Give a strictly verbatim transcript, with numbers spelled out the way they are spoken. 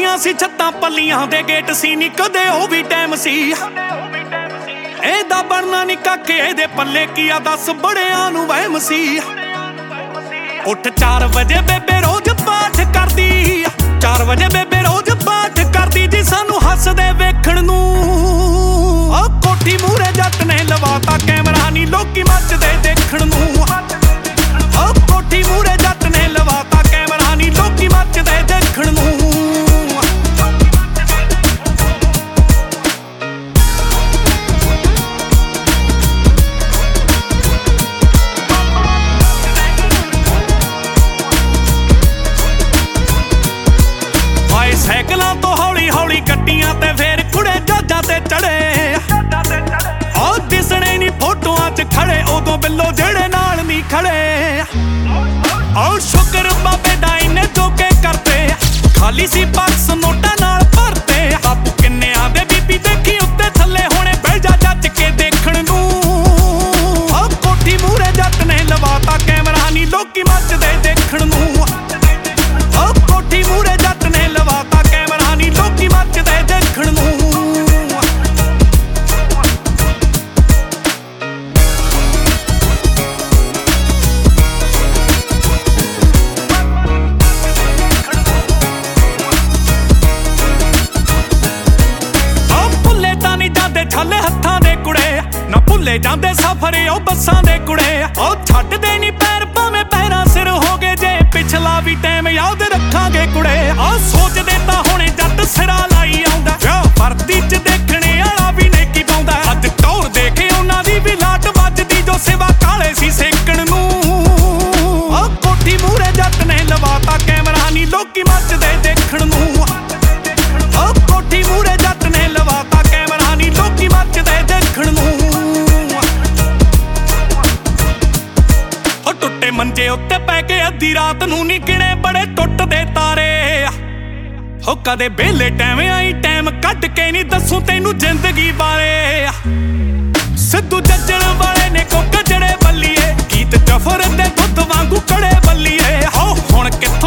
ਹੁੰਦੀਆਂ ਸੀ ਛੱਤਾਂ ਪੱਲੀਆਂ ਦੇ ਗੇਟ ਸੀ ਨੀ ਕਦੇ ਉਹ ਵੀ ਟਾਈਮ ਸੀ। ਇਹਦਾ ਬਣਨਾ ਨੀ ਕਾਕੇ ਇਹਦੇ ਪੱਲੇ ਕੀ ਆ ਦੱਸ ਬੜਿਆਂ ਨੂੰ ਵਹਿਮ ਸੀ। ਉੱਠ ਚਾਰ ਵਜੇ ਬੇਬੇ ਰੋਜ਼ ਪਾਠ ਕਰਦੀ, ਚਾਰ ਵਜੇ ਬੇਬੇ ਰੋਜ਼ ਪਾਠ ਕਰਦੀ ਜੀ ਸਾਨੂੰ ਹੱਸਦੇ ਵੇਖਣ ਨੂੰ। ਆ ਕੋਠੀ ਮੂਹਰੇ ਜੱਟ ਨੇ ਲਵਾਤਾ ਕੈਮਰਾ ਨੀ ਲੋਕੀ ਮੱਚਦੇ ਦੇਖਣ ਨੂੰ। ਆ ਕੋਠੀ ਮੂਹਰੇ ਜੱਟ ਨੇ ਲਵਾਤਾ ਕੈਮਰਾ ਨੀ ਲੋਕੀ ਮੱਚਦੇ ਦੇਖਣ ਨੂੰ। ਸਾਈਕਲਾਂ ਤੋਂ ਹੌਲੀ ਹੌਲੀ ਗੱਡੀਆਂ ਤੇ ਫੇਰ ਕੁੜੇ ਜਹਾਜ਼ਾਂ ਤੇ ਚੜੇ। ਉਹ ਦਿਸਣੇ ਨੀ ਫੋਟੋਆਂ 'ਚ ਖੜੇ ਉਦੋਂ ਬਿੱਲੋ ਜਿਹੜੇ ਨਾਲ ਨੀ ਖੜੇ। ਔਰ ਸ਼ੁਕਰ ਬਾਬੇ ਦਾ ਇਹਨੇ ਧੋਕੇ ਕਰਤੇ, ਖਾਲੀ ਸੀ ਪਰਸ ਨੋਟਾਂ ਨਾਲ ਭਰਤੇ। ਬਾਪੂ ਕਿੰਨਿਆਂ ਦੇ ਬੀਬੀ ਦੇਖੀ ਉੱਤੇ ਥੱਲੇ ਹੋਣੇ ਬਹਿ ਜਾ ਜੱਜ ਕੇ ਦੇਖਣ ਨੂੰ। ਉਹ ਕੋਠੀ ਮੂਹਰੇ ਜੱਟ ਨੇ ਲਵਾਤਾ ਕੈਮਰਾ ਨੀ ਲੋਕੀ ਮੱਚਦੇ ਦੇਖਣ ਨੂੰ। ਉਹ ਕੋਠੀ ਮੂਹਰੇ ਜੱਟ ਨੇ ਲਵਾਤਾ ਕੈਮਰਾ ਨੀ ਲੋਕੀ ਮੱਚਦੇ ਦੇਖਣ ਨੂੰ। ਛਾਲੇ ਹੱਥਾਂ ਦੇ ਕੁੜੇ ਨਾ ਭੁੱਲੇ ਜਾਂਦੇ ਸਫ਼ਰ ਉਹ ਬੱਸਾਂ ਦੇ ਕੁੜੇ। ਉਹ ਛੱਡਦੇ ਨੀ ਪੈਰ ਭਾਵੇਂ ਪੈਰਾਂ ਸਿਰ ਹੋ ਗਏ ਜੇ ਪਿਛਲਾ ਵੀ ਟਾਈਮ ਯਾਦ ਰੱਖਾਂਗੇ ਕੁੜੇ। ਆ ਸੋਚਦੇ ਤਾਂ ਹੁਣੇ ਜੱਟ ਸਿਰਾ ਲਾਈ ਆਉਂਦਾ, ਵਰਦੀ 'ਚ ਦੇਖਣੇ ਵਾਲਾ ਵੀ ਨੇ ਕੀ ਪਾਉਂਦਾ। ਅੱਜ ਟੌਰ ਦੇਖੇ ਉਹਨਾਂ ਦੀ ਵੀ ਲਾਟ ਵੱਜਦੀ ਜੋ ਸਿਵਾ ਕਾਲੇ ਸੀ ਸੇਕਣ ਨੂੰ। ਆ ਕੋਠੀ ਮੂਹਰੇ ਜੱਟ ਨੇ ਲਵਾਤਾ ਕੈਮਰਾ ਨੀ ਲੋਕੀ ਮੱਚਦੇ ਦੇਖਣ ਨੂੰ। ਆ ਕੋਠੀ ਮੂਹਰੇ ਜੱਟ ਨੇ ਲਵਾਤਾ ਕੈਮਰਾ ਨੀ ਲੋਕੀ ਮੱਚਦੇ ਦੇਖਣ ਨੂੰ। ਉਹ ਟੁੱਟੇ ਮੰਜੇ ਉੱਤੇ ਪੈ ਕੇ ਅੱਧੀ ਰਾਤ ਨੂੰ ਨੀ ਗਿਣੇ ਬੜੇ ਟੁੱਟਦੇ ਤਾਰੇ। ਹੋ ਕਦੇ ਵਿਹਲੇ ਟਾਈਮ ਆਈ ਟਾਈਮ ਕੱਢ ਕੇ ਨੀ ਦੱਸੂ ਤੈਨੂੰ ਜ਼ਿੰਦਗੀ ਬਾਰੇ। ਸਿੱਧੂ ਜੱਜਣ ਵਾਲੇ ਨੇ ਕੋ ਗਜੜੇ ਬੱਲੀਏ, ਗੀਤ ਜਫਰ ਦੇ ਦੁੱਧ ਵਾਂਗੂ ਕੜੇ ਬੱਲੀਏ। ਹੋ ਹੁਣ ਕਿ